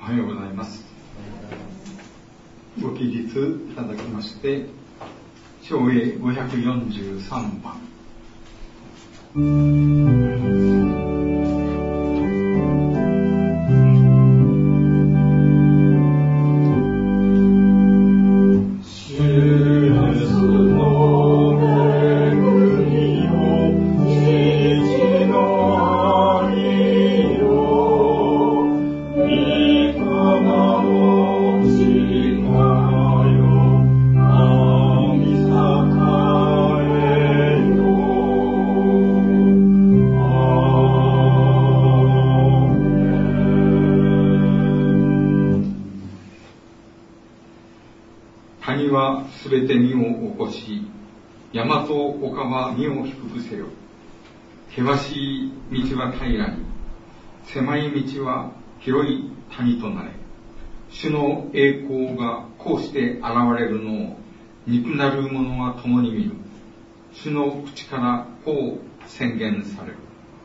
おはようございます。ご起立いただきまして、唱詠543番。谷はすべて身を起こし、山と丘は身を低くせよ。険しい道は平らに、狭い道は広い谷となれ。主の栄光がこうして現れるのを、憎なる者は共に見る。主の口からこう宣言される。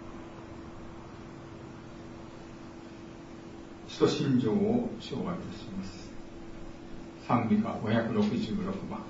使徒信条を唱和いたします。賛美歌566番。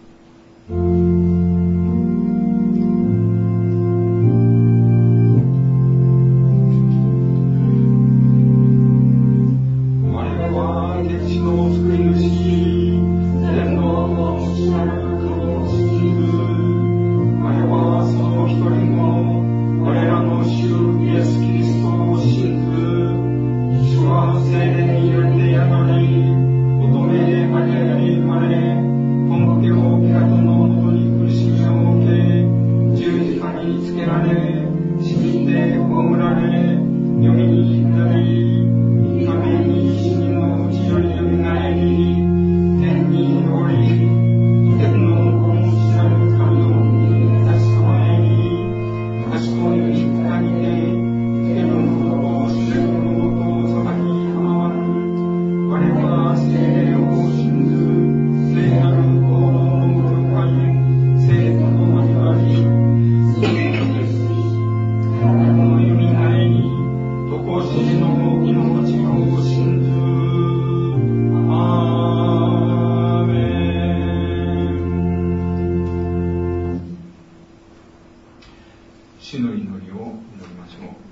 主の祈りを祈りましょう。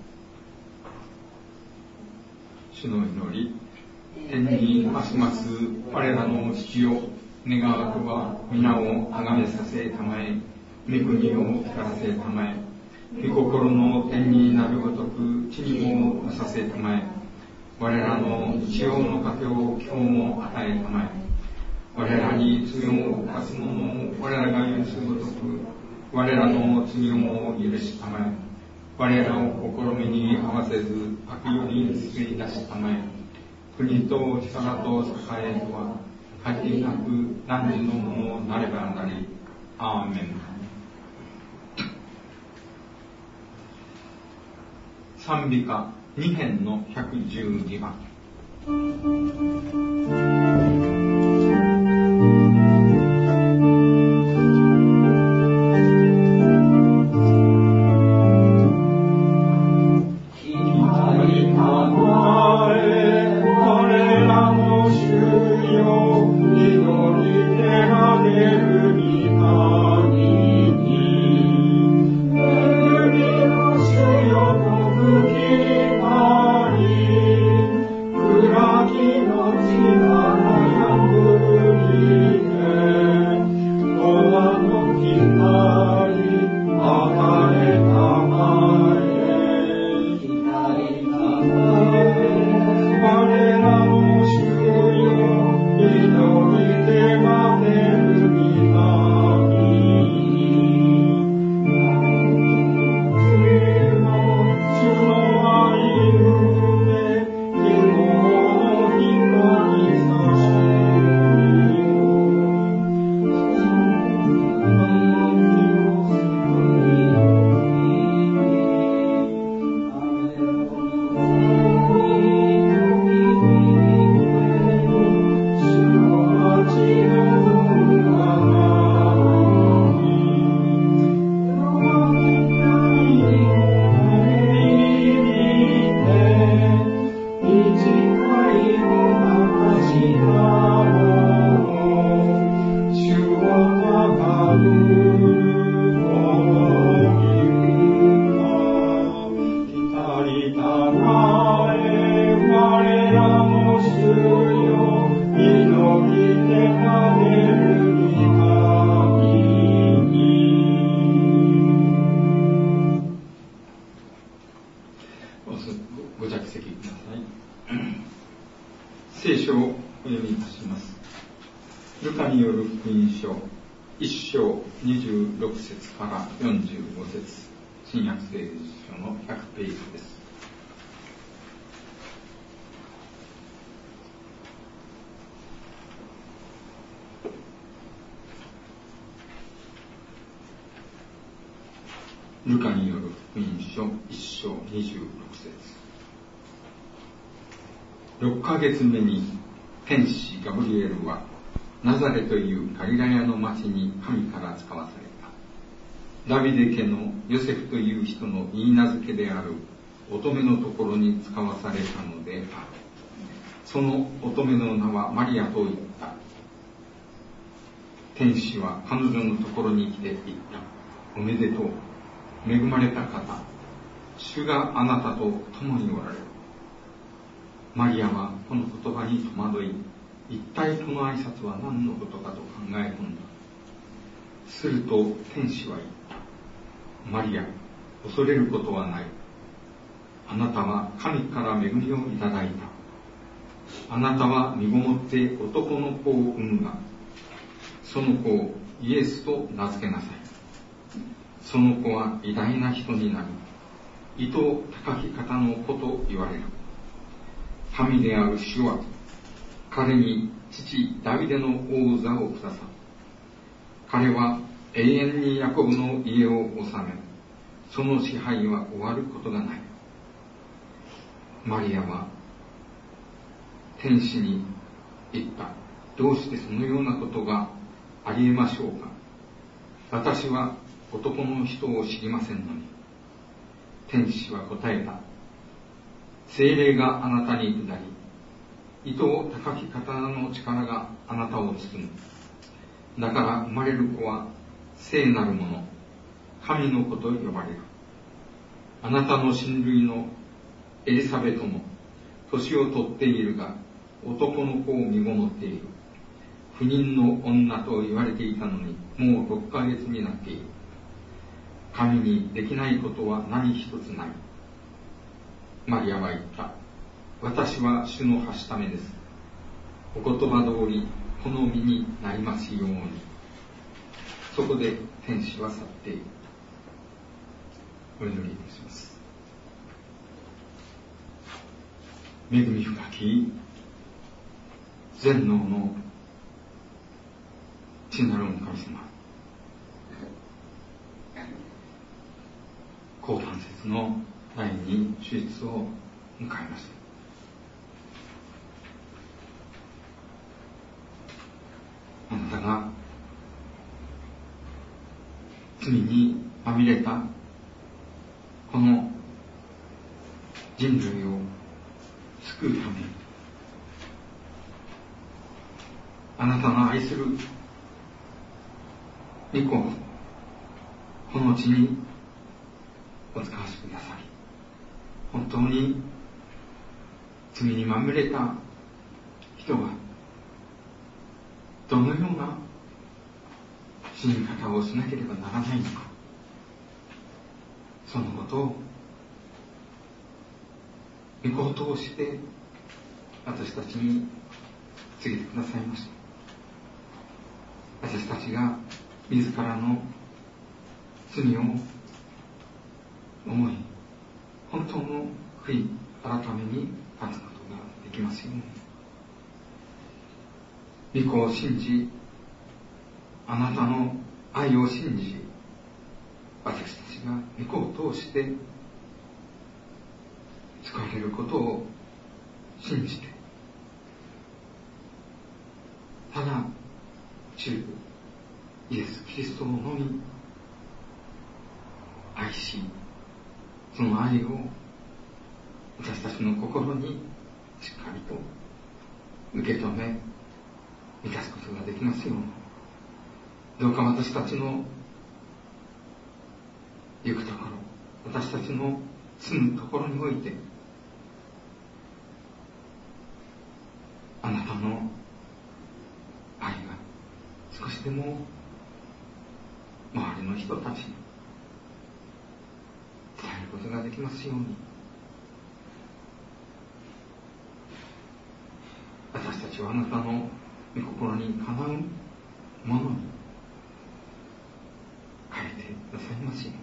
主の祈り。天にますます我らの父よ、願わくは皆をあがめさせたまえ、御国を光らせたまえ、御心の天になるごとく地にもなさせたまえ、我らの日曜の糧を今日も与えたまえ、我らに罪を犯す者を我らが許すごとく、我らの罪をも許したまえ、我らを試みに合わせず悪より救い出したまえ、国と力と栄えとは限りなく汝のものなればなり。アーメン。賛美歌2編の112番。 Thank you. 聖書をお読みいたします。ルカによる福音書1章26節から45節、新約聖書の100ページです。ルカによる福音書1章26節。6ヶ月目に天使ガブリエルはナザレというガリラヤの町に神から使わされた。ダビデ家のヨセフという人の言い名付けである乙女のところに使わされたのである。その乙女の名はマリアと言った。天使は彼女のところに来て言った。おめでとう。恵まれた方、主があなたと共におられる。マリアはこの言葉に戸惑い、一体この挨拶は何のことかと考え込んだ。すると天使は言った。マリア、恐れることはない。あなたは神から恵みをいただいた。あなたは身ごもって男の子を産むが、その子をイエスと名付けなさい。その子は偉大な人になり、意図高き方の子と言われる。神である主は、彼に父ダビデの王座をくださる。彼は永遠にヤコブの家を治め、その支配は終わることがない。マリアは天使に言った。どうしてそのようなことがありえましょうか。私は男の人を知りませんのに。天使は答えた。聖霊があなたに下り、意図高き方の力があなたを包む。だから生まれる子は聖なるもの、神の子と呼ばれる。あなたの親類のエリサベトも年を取っているが、男の子を身ごもっている。不妊の女と言われていたのに、もう6ヶ月になっている。神にできないことは何一つない。マリアは言った。私は主のはしためです。お言葉通りこの身になりますように。そこで天使は去っている。お祈りいたします。恵み深き全能の父なるお神様、高短節の第2手術を迎えました。あなたが罪にまみれたこの人類を救うために、あなたの愛する御子をこの地にお使わせください。本当に罪にまみれた人はどのような死に方をしなければならないのか、そのことを御子を通して私たちに告げてくださいました。私たちが自らの罪を思い、本当の悔い改めに立つことができますように。御子を信じ、あなたの愛を信じ、私たちが御子を通して救われることを信じて、ただ主イエス・キリストをのみ愛し、その愛を私たちの心にしっかりと受け止め満たすことができますように。どうか私たちの行くところ、私たちの住むところにおいて、あなたの愛が少しでも周りの人たちに伝えることができますように。 たちはあなたの御心にかなうものに変えてくださいますよ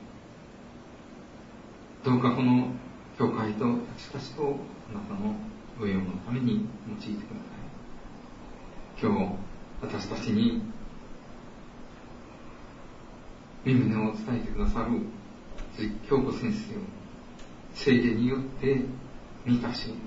うに。どうかこの教会と私たちとあなたのご用のために用いてください。今日私たちに御旨を伝えてくださる鈴木京子先生を聖霊によって満たし、しっ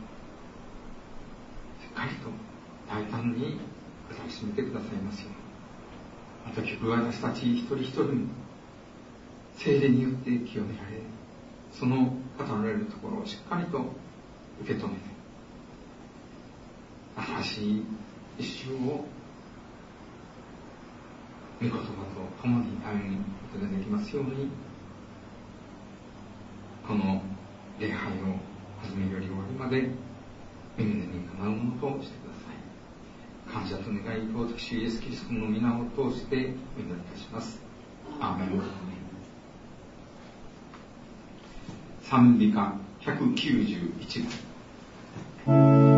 かりと大胆に語りしめてくださいますように。また結局私たち一人一人も聖霊によって清められ、その語られるところをしっかりと受け止めて、新しい一周を御言葉と共に歩むことができますように、この礼拝を始めより終わりまで御旨にかなうものとしてください。感謝と願いと私イエスキリストの皆を通してお祈りいたします。アーメン。賛美歌191番。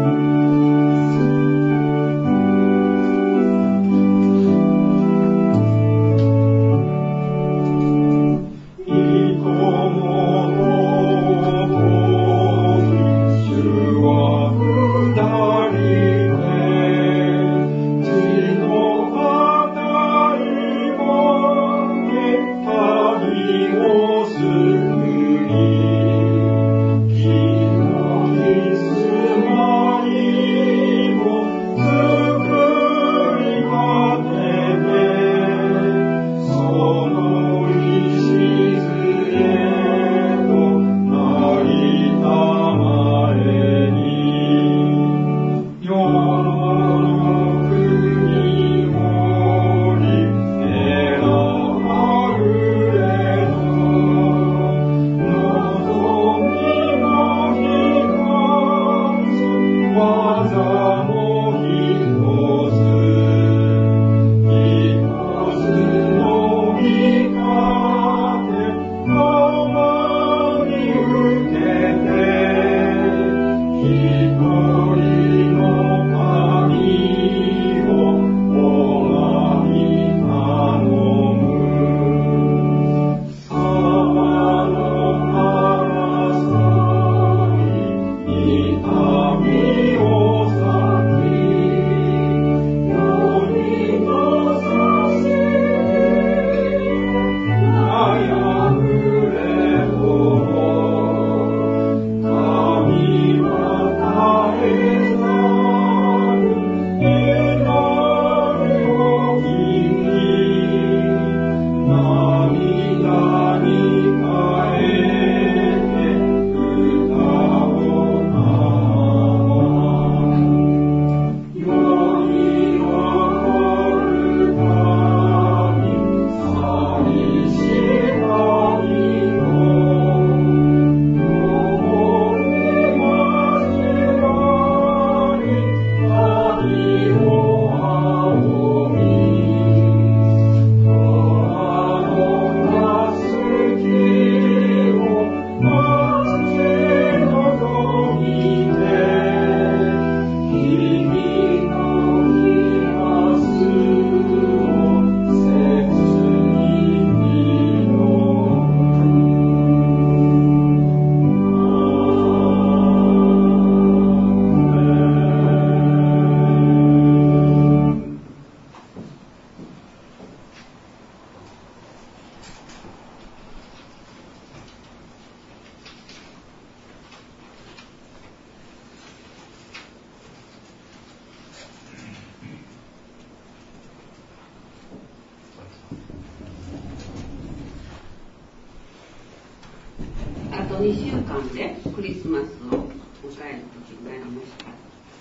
2週間でクリスマスを迎える時になりました。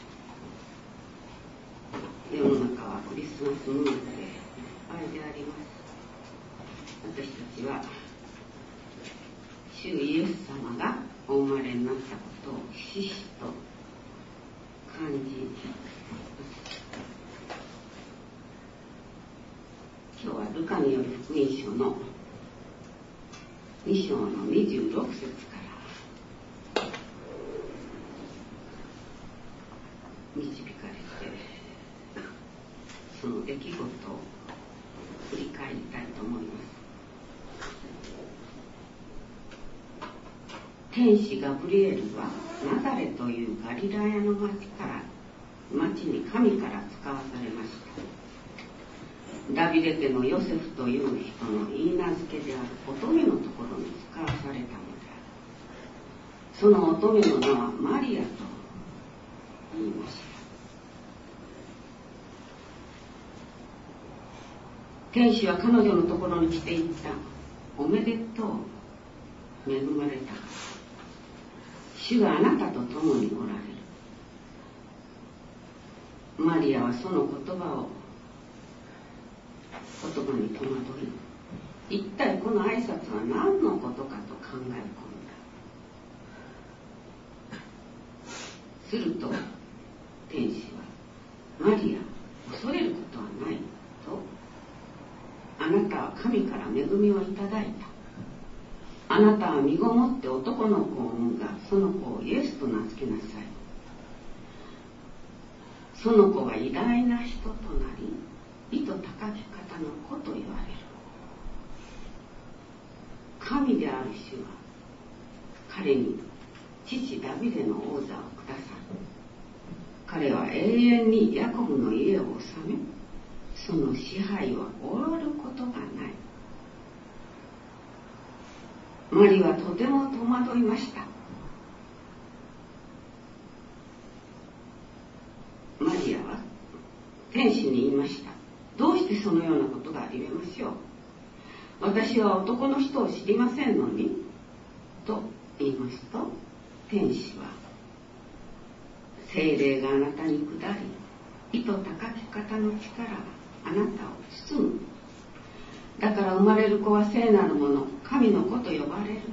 世の中はクリスマスムードでいっぱいであります。私たちは主イエス様がお生まれになったことをひしひしと感じます。今日はルカによる福音書の2章の26節から導かれてする出来事を振り返りたいと思います。天使ガブリエルはナザレというガリラヤの町に神から使わされました。ダビデ家のヨセフという人の言い名付けである乙女のところに使わされたのである。その乙女の名はマリアと言いました。天使は彼女のところに来ていった。おめでとう、恵まれた。主があなたと共におられる。マリアはその言葉に戸惑い、一体この挨拶は何のことかと考え込んだ。すると天使は、マリア、恐れることはないと、あなたは神から恵みをいただいた。あなたは身ごもって男の子を産むが、その子をイエスと名付けなさい。その子は偉大な人となり、意図高き方の子と言われる。神である主は彼に父ダビデの王座をくださる。彼は永遠にヤコブの家を治め、その支配は終わることがない。マリはとても戸惑いました。マリアは天使に言いました。どうしてそのようなことがありえましょう。私は男の人を知りませんのに、と言いますと、天使は、聖霊があなたに下り、意図高き方の力があなたを包む。だから生まれる子は聖なるもの、神の子と呼ばれる。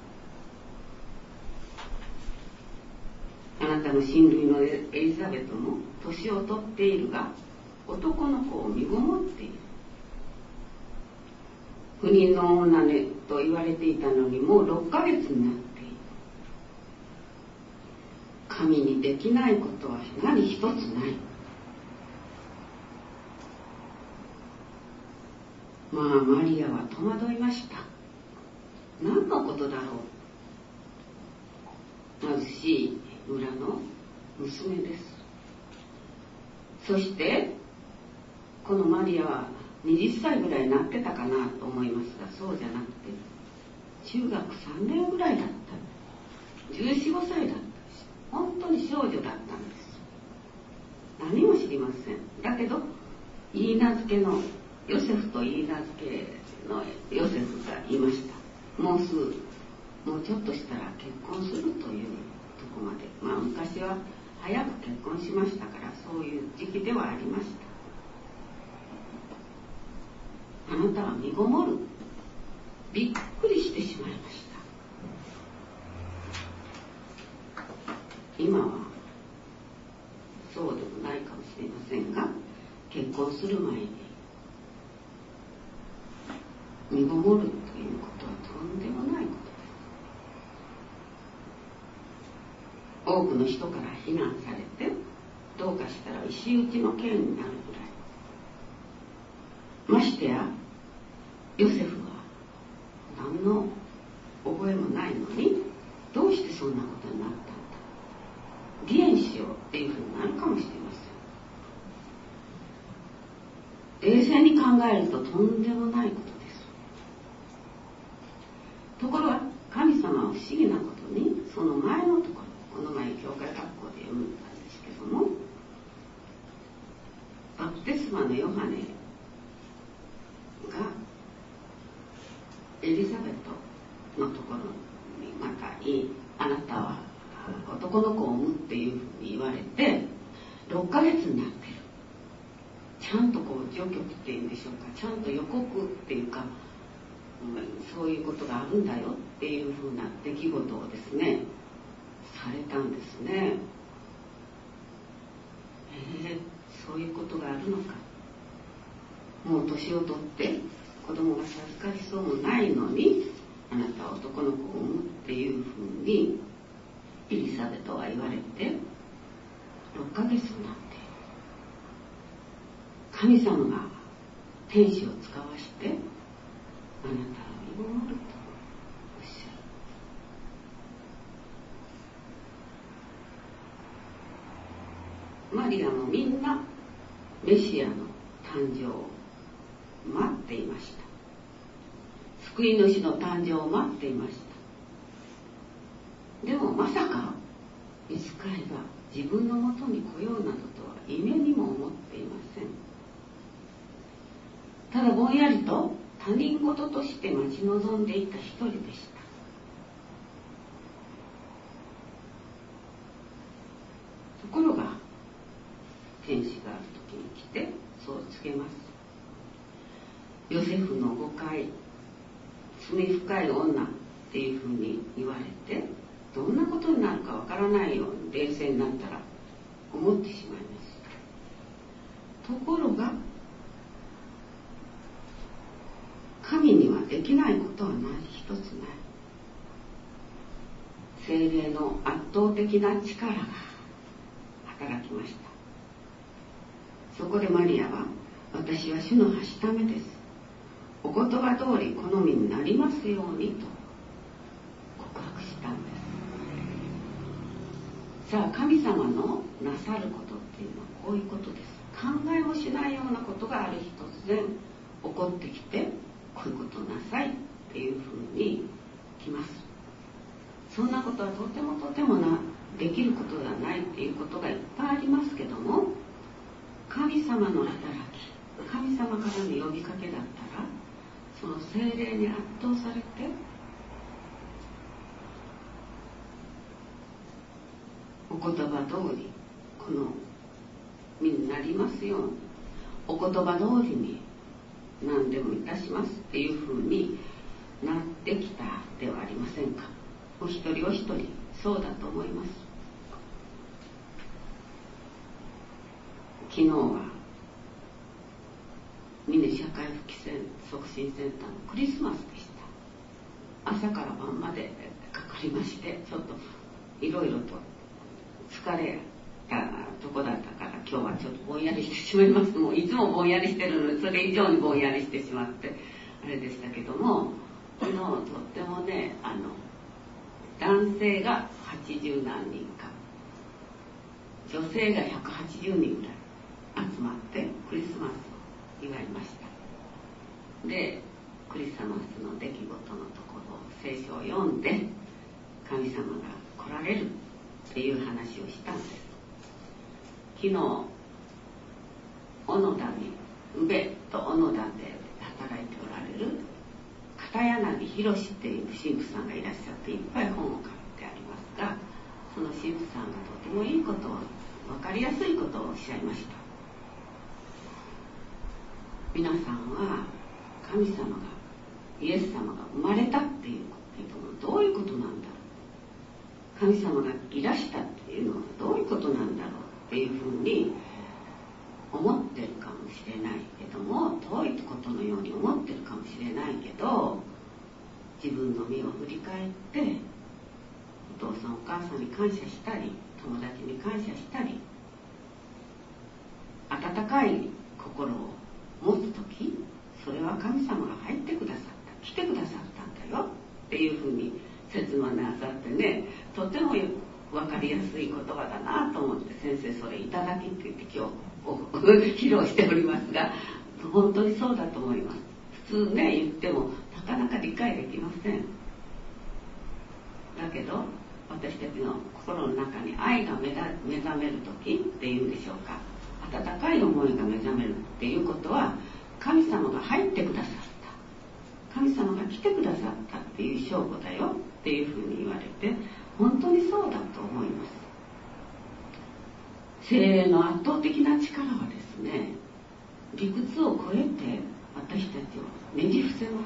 あなたの親類のエリザベトも年を取っているが、男の子を身ごもっている。不妊の女ねと言われていたのにもう6ヶ月になっている。神にできないことは何一つない。マリアは戸惑いました。何のことだろう。貧しい村の娘です。そしてこのマリアは20歳ぐらいになってたかなと思いますが、そうじゃなくて中学3年ぐらいだった。14、15歳だった。本当に少女だったんです。何も知りません。だけど言い名付けのヨセフと言い名付けのヨセフが言いました。もうちょっとしたら結婚するというとこまで。昔は早く結婚しましたから、そういう時期ではありました。あなたは身ごもる。びっくりしてしまいました。今はそうでもないかもしれませんが、結婚する前に身ごもるということはとんでもないことです。多くの人から非難されて、どうかしたら石打ちの刑になるぐらい。ましてやヨセフは何の覚えもないのに、どうしてそんなことになったんだ。離縁しようっていうふうになるかもしれません。冷静に考えるととんでもないことです。ところが神様は不思議なことに、その前のところ、この前教会学校で読んだんですけども、バプテスマのヨハネがエリザベトのところにまたあなたは男の子を産むっていうふうに言われて6ヶ月になってる。ちゃんと序曲っていうんでしょうか、ちゃんと予告っていうか、そういうことがあるんだよっていうふうな出来事をですねされたんですね。そういうことがあるのか。もう年を取って子供が授かりそうもないのに、あなたは男の子を産むっていうふうにエリザベトは言われて6ヶ月になっている。 神様が天使を使わしてあなたを見守るとおっしゃる。マリアもみんなメシアの誕生を待っていました。救い主の誕生を待っていました。でもまさかいつかいが自分のもとに来ようなどとは夢にも思っていません。ただぼんやりと他人事として待ち望んでいた一人でした。ところが天使がある時に来てそう告げます。ヨセフの誤解、罪深い女っていうふうに言われて、どんなことになるかわからないように冷静になったら思ってしまいます。ところが神にはできないことは何一つない。聖霊の圧倒的な力が働きました。そこでマリアは、私は主のはしためです。お言葉通り好みになりますようにと告白したんです。さあ、神様のなさることっていうのはこういうことです。考えもしないようなことがある日突然起こってきて、こういうことをなさいっていうふうに来ます。そんなことはとてもできることではないっていうことがいっぱいありますけども、神様の働き、神様からの呼びかけだったら、その聖霊に圧倒されて、お言葉通りこの身になりますように、お言葉通りに何でもいたしますっていうふうになってきたではありませんか。お一人お一人そうだと思います。昨日は峰社会復帰促進センターのクリスマスでした。朝から晩までかかりまして、ちょっといろいろと疲れたとこだったから、今日はちょっとぼんやりしてしまいます。もういつもぼんやりしてるので、それ以上にぼんやりしてしまってあれでしたけども、とってもね、男性が80何人か、女性が180人ぐらい集まってクリスマスを祝いました。で、クリスマスの出来事のところを聖書を読んで、神様が来られるっていう話をしたんです。昨日小野田に宇部と小野田で働いておられる片柳博っていう神父さんがいらっしゃって、いっぱい本を書いてありますが、その神父さんがとてもいいことを、分かりやすいことをおっしゃいました。皆さんは神様が、イエス様が生まれたっていうことはどういうことなんだろう、神様がいらしたっていうのはどういうことなんだろうっていうふうに思ってるかもしれないけども、遠いことのように思ってるかもしれないけど、自分の身を振り返ってお父さんお母さんに感謝したり、友達に感謝したり、温かい心を持つとき、それは神様が入ってくださった、来てくださったんだよっていうふうに説明なさってね、とても分かりやすい言葉だなと思って、先生それいただきって言って今日披露しておりますが、本当にそうだと思います。普通ね、言ってもなかなか理解できません。だけど私たちの心の中に愛が目覚める時っていうんでしょうか、温かい思いが目覚めるっていうことは、神様が入ってくださった、神様が来てくださったっていう証拠だよっていうふうに言われて、本当にそうだと思います。聖霊の圧倒的な力はですね、理屈を超えて私たちをねじ伏せます。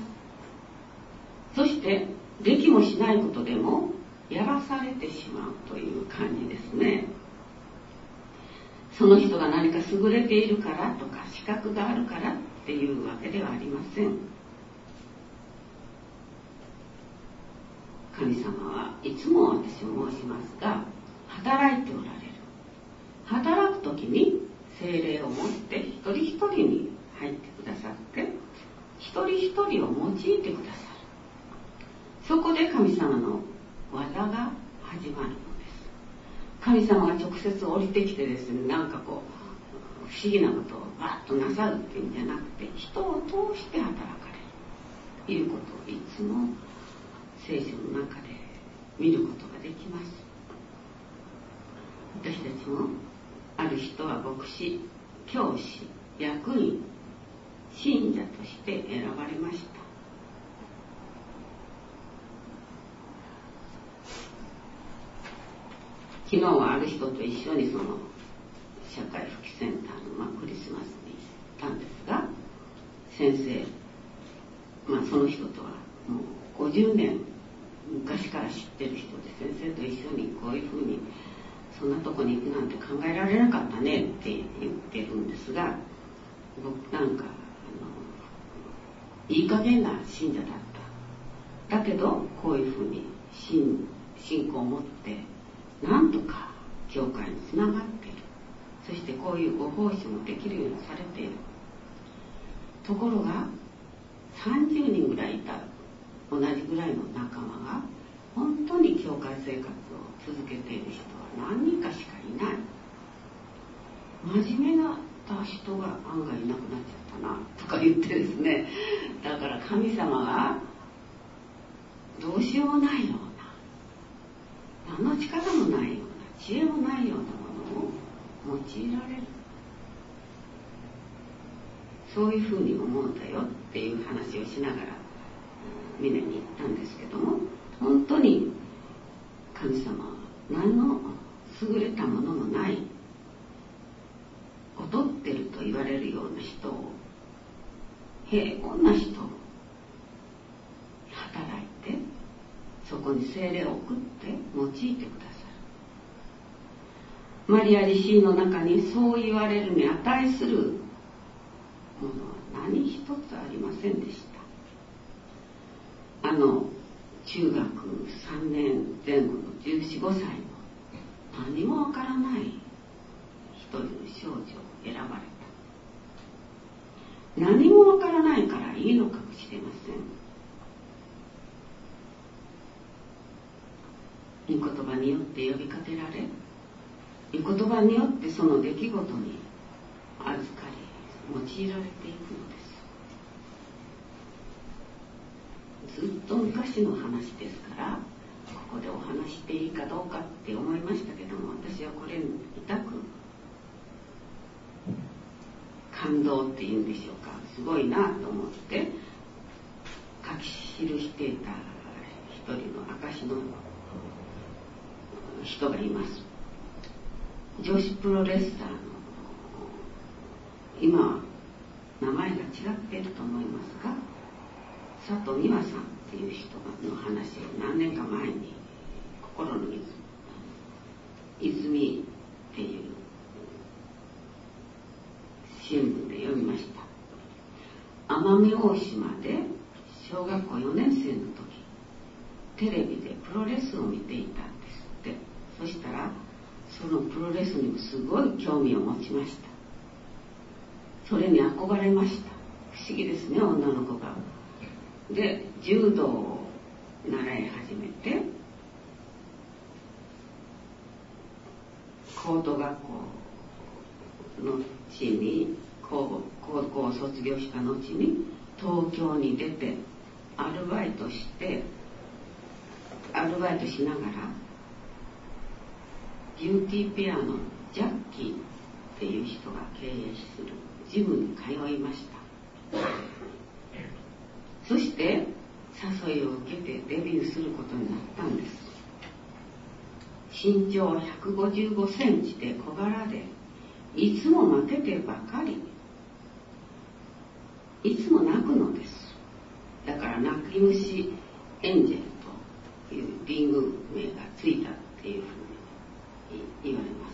そしてできもしないことでもやらされてしまうという感じですね。その人が何か優れているからとか資格があるからっていうわけではありません。神様はいつも私は申しますが、働いておられる。働くときに聖霊を持って一人一人に入ってくださって、一人一人を用いてくださる。そこで神様の技が始まるのです。神様が直接降りてきてですね、なんかこう不思議なことをバッとなさるっていうんじゃなくて、人を通して働かれるということをいつも聖書の中で見ることができます。私たちもある人は牧師、教師、役員、信者として選ばれました。昨日はある人と一緒にその社会復帰センターの、クリスマスに行ったんですが、先生、その人とはもう50年昔から知ってる人で、先生と一緒にこういうふうにそんなとこに行くなんて考えられなかったねって言ってるんですが、僕なんかいい加減な信者だった。だけどこういうふうに信仰を持ってなんとか教会につながっている。そしてこういうご奉仕もできるようにされている。ところが30人ぐらいいた同じぐらいの仲間が本当に教会生活を続けている人は何人かしかいない。真面目な人が案外いなくなっちゃったなとか言ってですね、だから神様がどうしようもないような、何の力もないような、知恵もないようなものを用いられる、そういうふうに思うんだよっていう話をしながら峰に行ったんですけども、本当に神様は何の優れたものもない劣ってると言われるような人を、平凡な人を働いて、そこに聖霊を送って用いてくださる。マリア自身の中にそう言われるに値するものは何一つありませんでした。中学3年前後の14、15歳の何もわからない一人の少女を選ばれた。何もわからないからいいのかもしれません。御言葉によって呼びかけられ、御言葉によってその出来事に預かり用いられていくのです。ずっと昔の話ですから、ここでお話していいかどうかって思いましたけども、私はこれに痛く感動っていうんでしょうか、すごいなと思って書き記していた一人の証の人がいます。女子プロレスラーの、今は名前が違っていると思いますが、佐藤美和さんっていう人の話を何年か前に心の泉っていう新聞で読みました。奄美大島で小学校4年生の時、テレビでプロレスを見ていたんですって。そしたらそのプロレスにもすごい興味を持ちました。それに憧れました。不思議ですね、女の子が。で、柔道を習い始めて、高等学校の地に高校を卒業した後に東京に出てアルバイトしながらビューティーペアのジャッキーっていう人が経営するジムに通いました。そして誘いを受けてデビューすることになったんです。身長155センチで小柄で、いつも負けてばかり、いつも泣くのです。だから泣き虫エンジェルというリング名がついたっていうふうに言われます。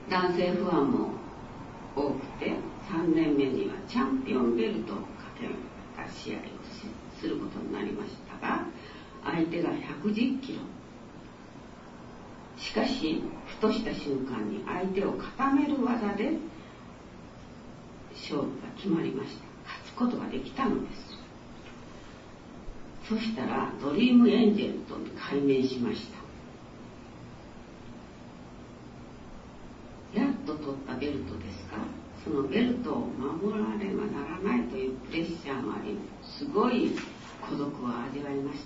男性ファンも多くて、3年目にはチャンピオンベルトをかけた試合をすることになりましたが、相手が110キロ、 しかしふとした瞬間に相手を固める技で勝負が決まりました。勝つことができたのです。そしたらドリームエンジェルと改名しました。やっと取ったベルトですが、そのベルトを守らねばならないというプレッシャーもあり、すごい孤独を味わいました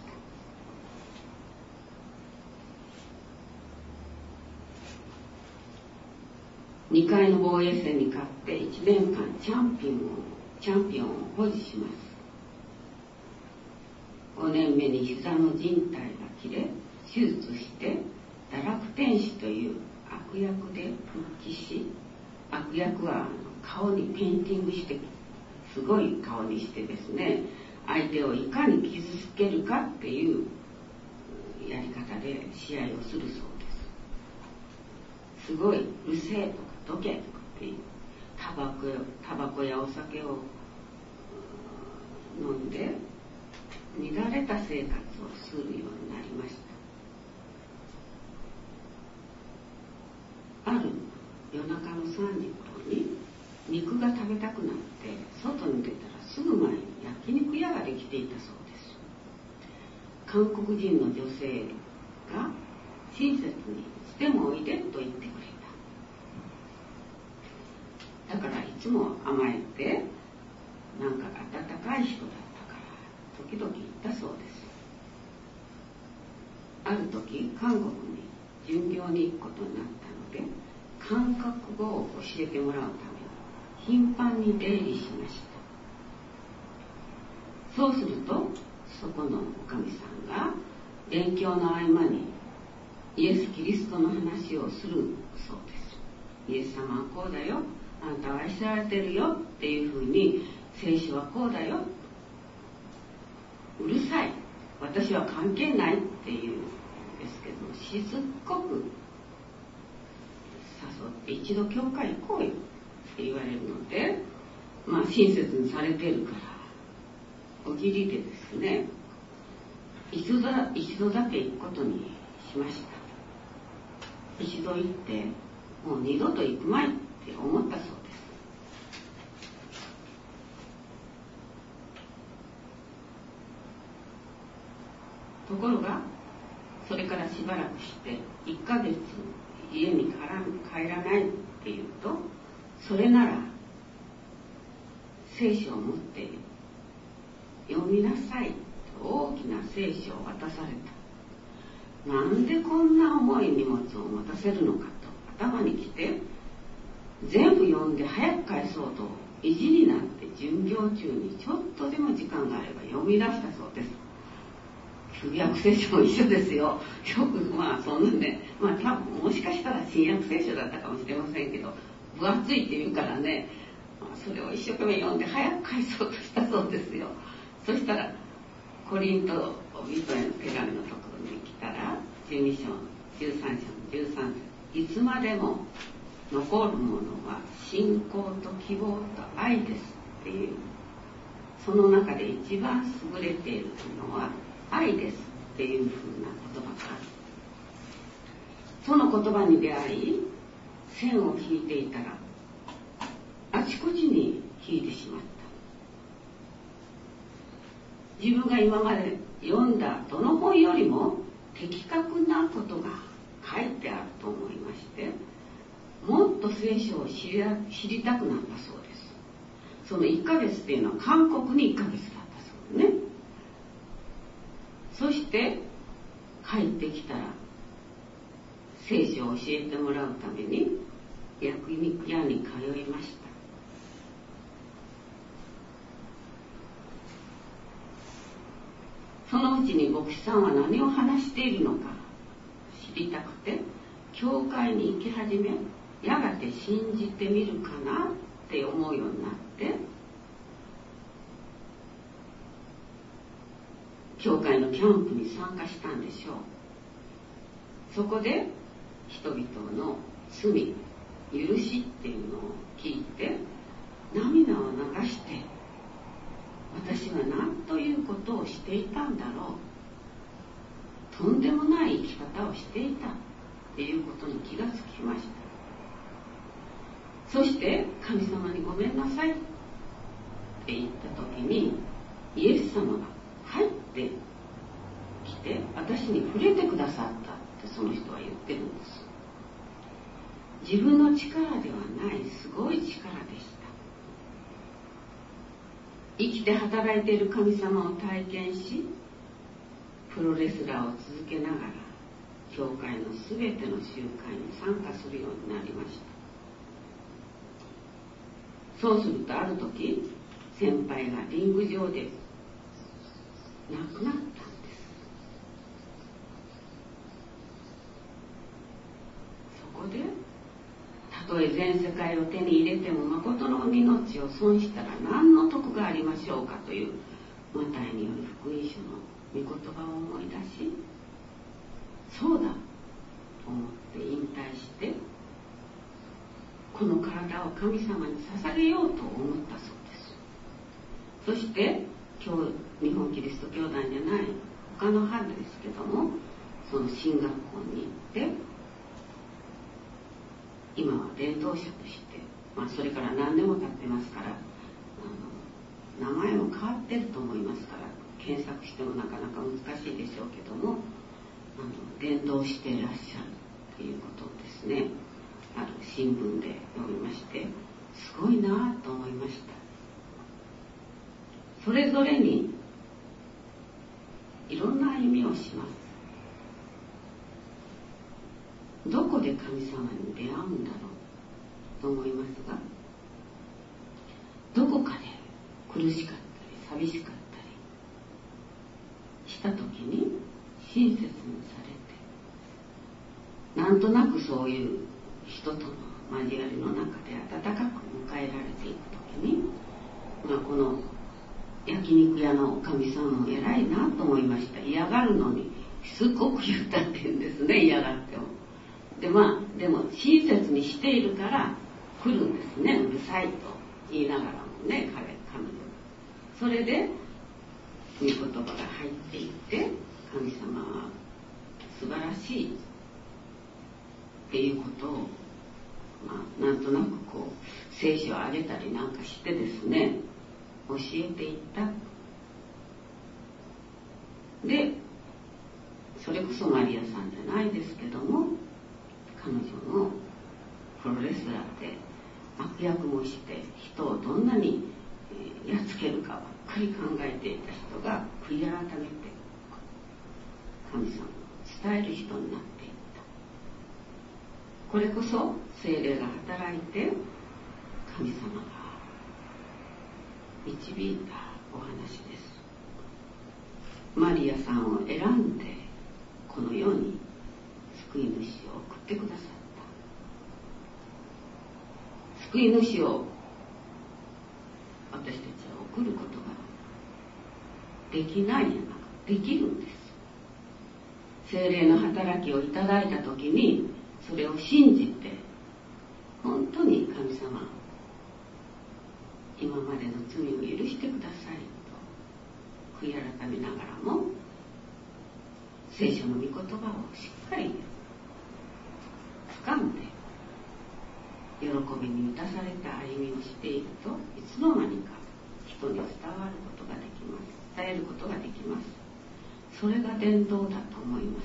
。2回の防衛戦に勝って1年間チャンピオンを保持します。5年目に膝の靭帯が切れ、手術して堕落天使という悪役で復帰し、悪役は顔にペインティングして、すごい顔にしてですね、相手をいかに傷つけるかっていうやり方で試合をするそうです。すごい、うるせえとかどけとかっていう、タバコやお酒を飲んで乱れた生活をするようになりました。ある夜中の3時頃に肉が食べたくなって外に出たらすぐ前に焼肉屋ができていたそうです。韓国人の女性が親切に「してもおいで」と言ってくれた。だからいつも甘えて、なんか温かい人だったから時々言ったそうです。ある時韓国に巡業に行くことになったので、韓国語を教えてもらうために頻繁に出入りしました。そうするとそこのおかみさんが勉強の合間にイエス・キリストの話をするそうです。イエス様はこうだよ、あなたは愛されてるよっていうふうに、聖書はこうだよ、うるさい、私は関係ないっていうんですけど、しつこく誘って一度教会行こうよって言われるので、親切にされてるからお義理でですね、一度だけ行くことにしました。一度行ってもう二度と行くまいって思ったそうです。ところがそれからしばらくして1ヶ月家に帰らないっていうと、それなら聖書を持って読みなさいと大きな聖書を渡された。なんでこんな重い荷物を持たせるのかと頭にきて、全部読んで早く返そうと意地になって巡業中にちょっとでも時間があれば読み出したそうです。旧約聖書も一緒ですよ。よくそんなね、多分もしかしたら新約聖書だったかもしれませんけど、分厚いって言うからね、それを一生懸命読んで早く返そうとしたそうですよ。そしたらコリント人への手紙のところに来たら、12章13章13節、いつまでも残るものは信仰と希望と愛ですっていう、その中で一番優れているのは愛ですっていうふうな言葉がある。その言葉に出会い、線を引いていたらあちこちに引いてしまった。自分が今まで読んだどの本よりも的確なことが書いてあると思いまして、もっと聖書を知りたくなったそうです。その1ヶ月っていうのは韓国に1ヶ月だったそうね。そして帰ってきたら聖書を教えてもらうために焼肉屋に通いました。そのうちに牧師さんは何を話しているのか知りたくて教会に行き始め、やがて信じてみるかなって思うようになって、教会のキャンプに参加したんでしょう。そこで人々の罪、許しっていうのを聞いて涙を流して、私は何ということをしていたんだろう、とんでもない生き方をしていた、 っていうことに気がつきました。そして神様にごめんなさいって言った時に、イエス様が入ってきて私に触れてくださったってその人は言ってるんです。自分の力ではないすごい力でした。生きて働いている神様を体験し、プロレスラーを続けながら教会のすべての集会に参加するようになりました。そうするとある時、先輩がリング上で亡くなったんです。そこで、たとえ全世界を手に入れても誠の命を損したら何の得がありましょうかというマタイによる福音書の御言葉を思い出し、そうだと思って引退して、この体を神様に捧げようと思ったそうです。そして今日日本キリスト教団じゃない他の班ですけども、その進学校に行って、今は伝道者として、それから何年も経ってますから、名前も変わってると思いますから検索してもなかなか難しいでしょうけども、伝道していらっしゃるということをですね、ある新聞で読みまして、すごいなと思いました。それぞれにいろんな歩みをします。どこで神様に出会うんだろうと思いますが、どこかで苦しかったり寂しかったりした時に親切にされて、なんとなくそういう人との交わりの中で温かく迎えられていく時に、この焼肉屋のおかみさんも偉いなと思いました。嫌がるのにすっごく言ったって言うんですね、嫌がっても。でも親切にしているから来るんですね。うるさいと言いながらもね、彼女。それで御言葉が入っていって、神様は素晴らしいっていうことを、なんとなく聖書をあげたりなんかしてですね、教えていった。で、それこそマリアさんじゃないですけども、彼女もプロレスラーで悪役もして人をどんなにやっつけるかばっかり考えていた人が悔い改めて神様を伝える人になっていった。これこそ聖霊が働いて神様が導いたお話です。マリアさんを選んでこの世に救い主を送ってくださった。救い主を私たちは送ることができないやなくできるんです。聖霊の働きをいただいたときに、それを信じて本当に神様、今までの罪を許してくださいと悔い改めながらも、聖書の御言葉をしっかり掴んで喜びに満たされた歩みをしていると、いつの間にか人に伝わることができます。伝えることができます。それが伝道だと思います。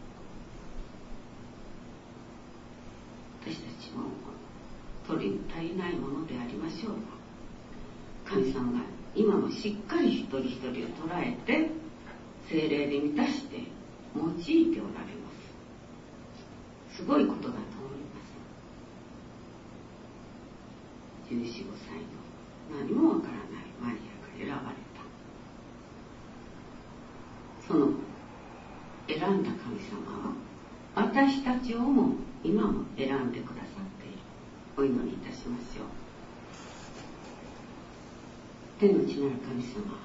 私たちも取り足りないものでありましょうが、神様が今もしっかり一人一人を捉えて聖霊で満たして用いておられます。すごいことだと思います。14、15歳の何もわからないマリアが選ばれた。その選んだ神様は私たちをも今も選んでくださっている。お祈りいたしましょう。天の地なる神様、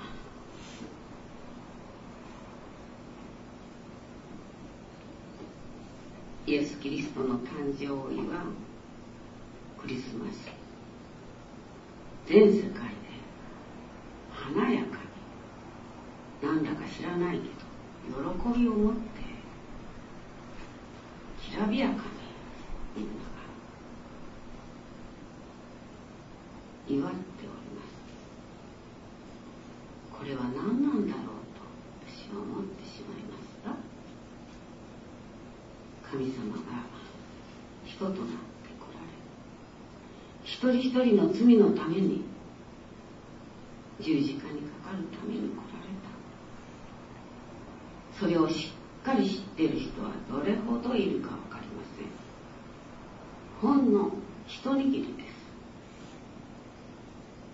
イエス・キリストの誕生を祝うクリスマス、全世界で華やかに、なんだか知らないけど喜びを持ってきらびやかにみんなが祝っております。これは何なんだろうと私は思ってしまいました。神様が人となってこられ、一人一人の罪のために十字架にかかるために来られた。それをしっかり知っている人はどれほどいるか分かりません。ほんの一握りです。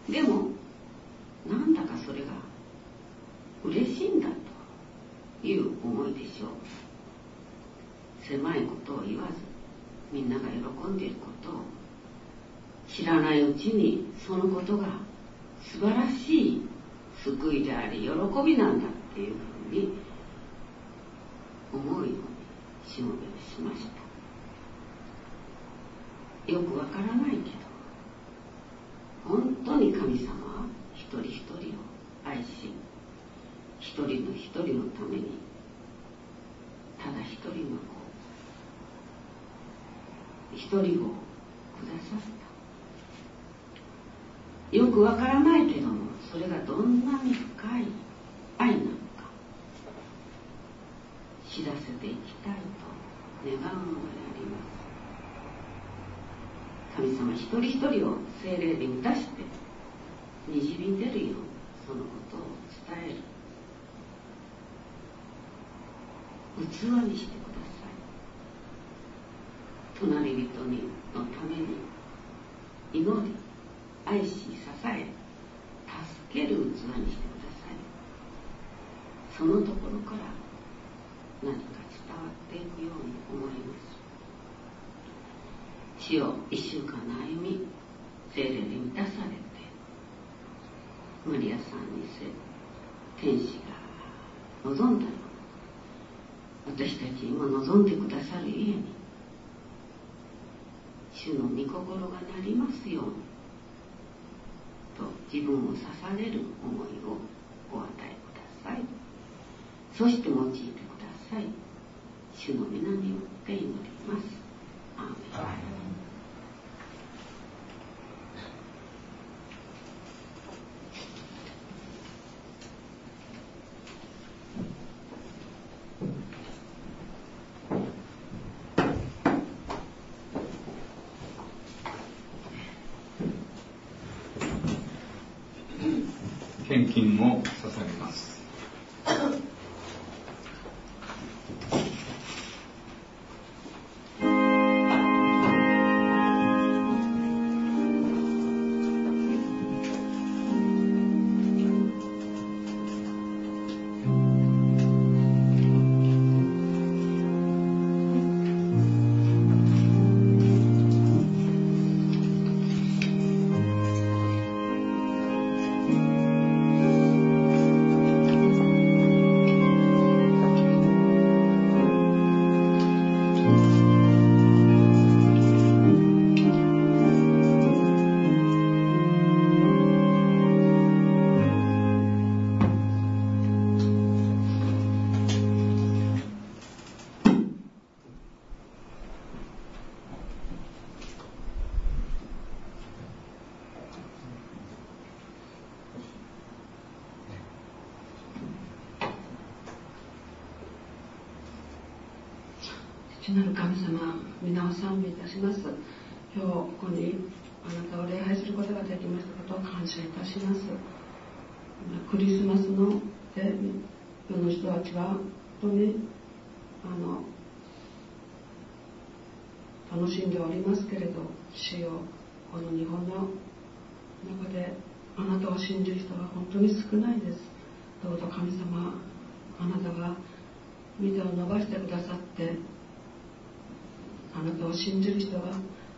でもなんだかそれが嬉しいんだという思いでしょう。狭いことを言わず、みんなが喜んでいることを知らないうちに、そのことが素晴らしい救いであり喜びなんだっていうふうに思うようにしもべをしました。よくわからないけど、本当に神様は一人一人を愛し、一人の一人のためにただ一人の子、一人をくださった。よくわからないけども、それがどんなに深い愛なのか知らせていきたいと願うのであります。神様一人一人を聖霊で満たしてにじみ出るようにそのことを伝える器にしてください。隣人のために祈り、愛し、支え、助ける器にしてください。そのところから何か伝わっていくように思います。主よ、一週間の歩み、聖霊で満たされて、マリアさんに天使が望んだように、私たちにも望んでくださる家に主の御心がなりますようにと自分を捧げる思いをお与えください。そして用いてください。主の皆によって祈ります。アーメン。 献金を捧げます。 父なる神様、皆を賛美いたします。今日ここにあなたを礼拝することができましたことを感謝いたします。クリスマスの世の人たちは本当に楽しんでおりますけれど、主よ、この日本の中であなたを信じる人は本当に少ないです。どうぞ神様、あなたが御手を伸ばしてくださって、あなたを信じる人が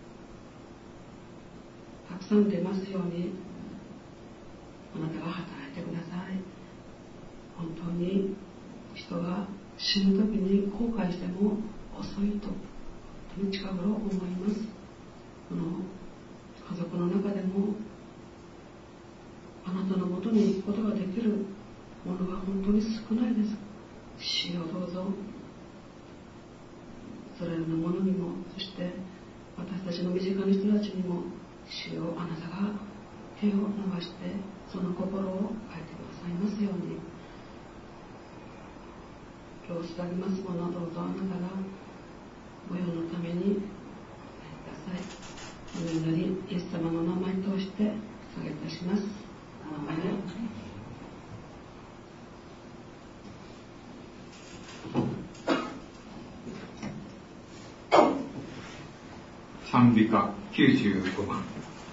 たくさん出ますように、あなたが働いてください。本当に人が死ぬ時に後悔しても遅いと本当に近頃思います。この家族の中でもあなたのもとに行くことができるものは本当に少ないです。主よ、どうぞそれらのものにも、そして私たちの身近な人たちにも、主よ、あなたが手を伸ばしてその心を変えてくださいますように。今日捧げますもの、どうぞあなたがご用のためにください。このようにイエス様の名前を通して捧げいたします。アーメン。 賛美歌95番。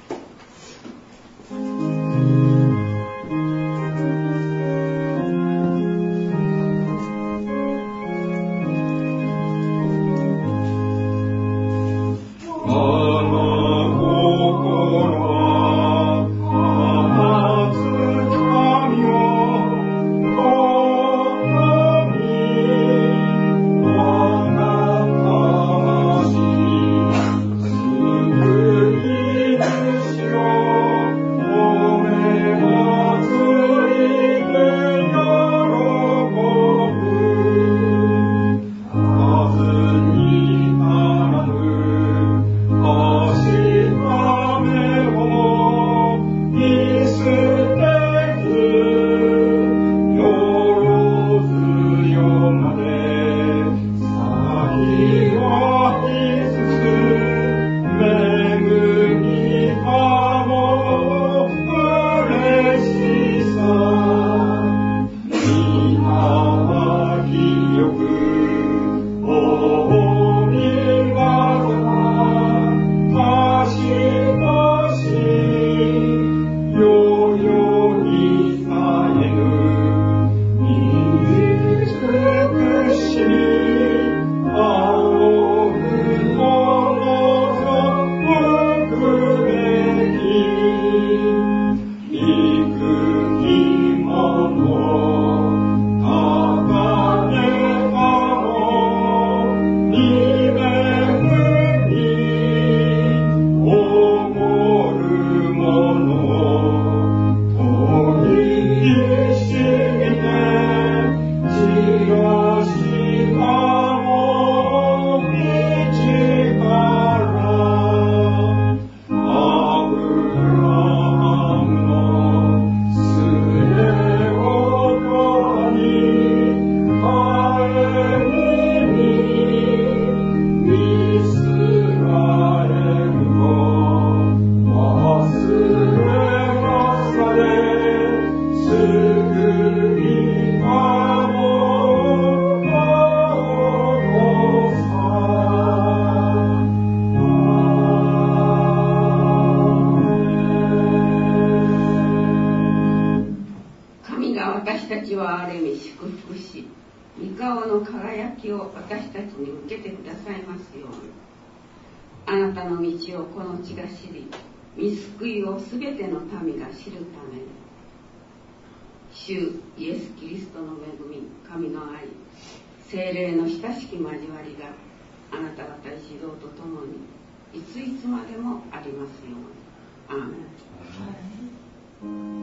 主イエス・キリストの恵み、神の愛、聖霊の親しき交わりがあなた方一同と共にいついつまでもありますように。アーメン。